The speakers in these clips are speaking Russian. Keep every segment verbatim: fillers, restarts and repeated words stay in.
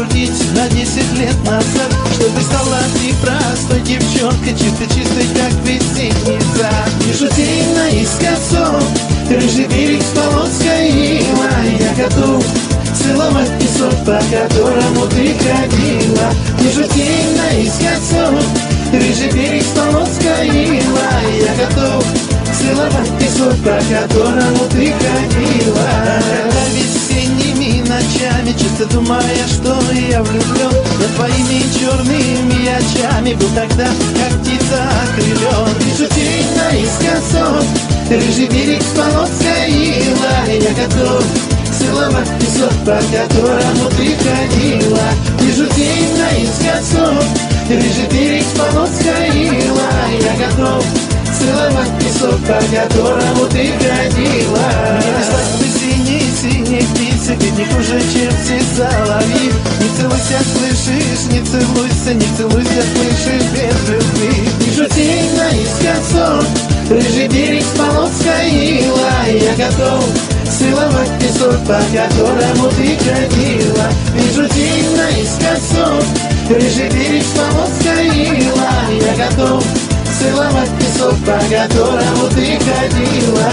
прокрутить на десять лет назад, чтобы стала ты простой девчонкой, чисто-чистой, как весенний сад. Вижу день наискосок, рыжий берег с полоской ила. Я готов целовать песок, по которому ты ходила. Вижу день наискосок, рыжий берег с полоской ила. Я готов целовать песок, по которому ты ходила. Когда весенними ночами, чисто думая, что я влюблен, над твоими черными очами был тогда, как птица окрылен. Вижу день наискосок, рыжий берег с полоской ила. Я готов целовать песок, по которому ты ходила. Вижу день наискосок, рыжий берег с полоской ила. Я готов целовать песок, по которому ты ходила. Не нашлась бы синих-синих птиц, ведь не хуже, чем все соловьи. Не целуйся, слышишь, не целуйся, не целуйся, слышишь, без любви. Вижу день наискосок, рыжий берег с полоской ила. Я готов целовать песок, по которому ты ходила. Вижу день наискосок, рыжий берег с полоской ила. Я готов целовать песок, по которому ты ходила.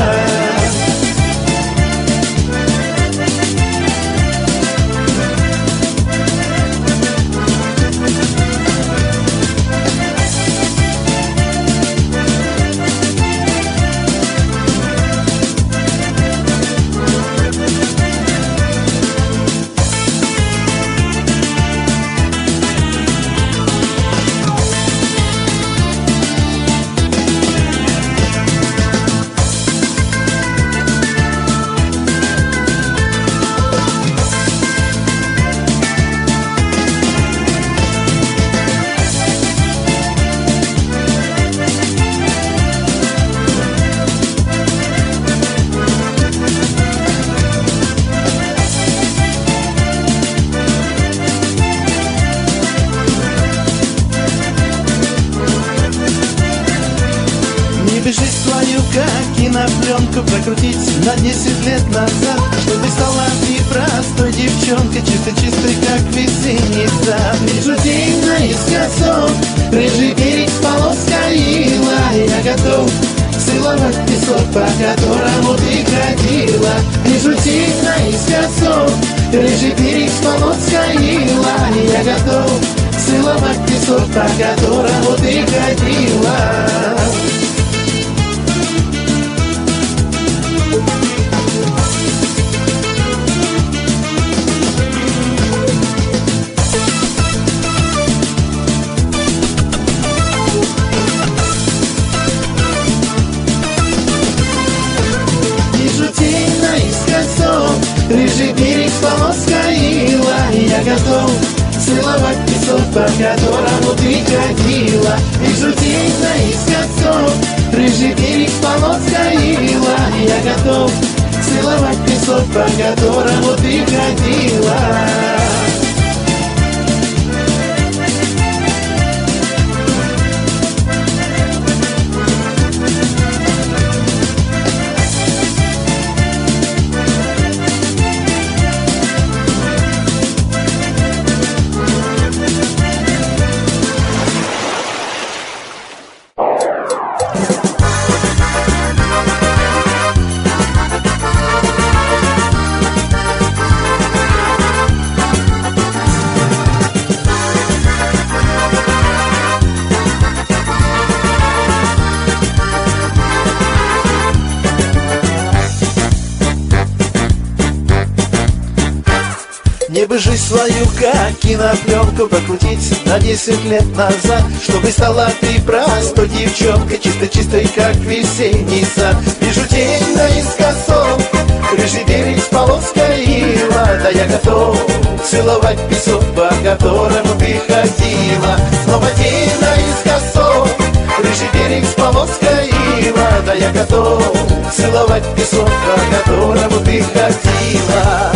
Бежишь свою, как кинопленку, прокрутить на десять лет назад, чтобы стала ты простой девчонкой, чисто-чистой, как весенний сад. Вижу день наискосок, рыжий берег с полоской ила. Я готов целовать песок, по которому ты ходила. Вижу день наискосок, рыжий берег с полоской ила. Я готов целовать песок, по которому ты ходила. Рыжий берег с полоской ила. Я готов целовать песок, по которому ты ходила. Вижу день наискосок, рыжий берег с полоской ила. Я готов целовать песок, по которому ты ходила. Не бы жизнь свою, как кинопленку, прокрутить на десять лет назад, чтобы стала ты простой девчонкой, чисто-чистой, как весенний сад. Вижу день наискосок, рыжий берег с полоской ила. Да я готов целовать песок, по которому ты ходила. Снова день наискосок, рыжий берег с полоской ила. Да я готов целовать песок, по которому ты ходила.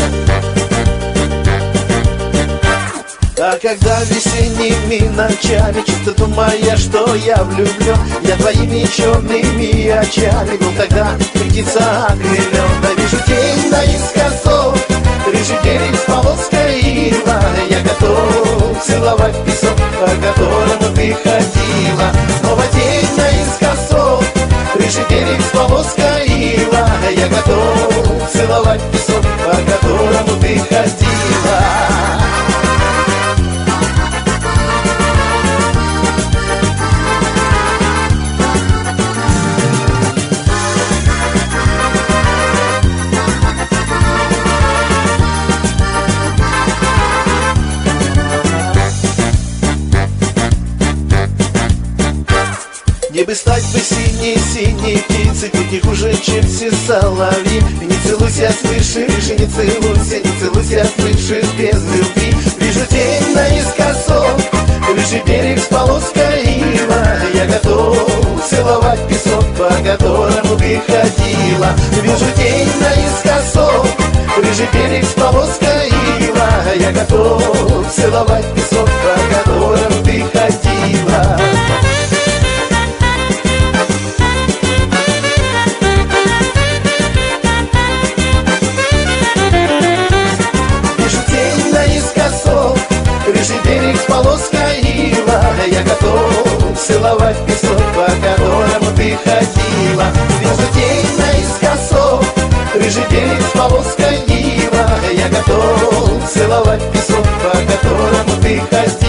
А когда весенними ночами, чисто думая, что я влюблен, я твоими черными очами был тогда птица окрылен. Да вижу день наискосок, рыжий берег с полоской ила. Я готов целовать песок, по которому ты ходила. Снова день наискосок, рыжий берег с полоской ила. Я готов целовать песок, по которому ты ходила. Мне бы стать бы синей-синей птицей, тут не хуже, чем все соловьи. И не целуйся свыше, выше, не целуйся, не целуйся свыше, без любви. Вижу день наискосок, рыжий берег с полоской ила. Я готов целовать песок, по которому ты ходила. Вижу день наискосок, рыжий берег с полоской ила. Я готов целовать песок, по которому ты ходила. Рыжий берег с полоской ила. Я готов целовать песок, по которому ты ходила. Вижу день наискосок, рыжий берег с полоской ила. Я готов целовать песок, по которому ты ходила.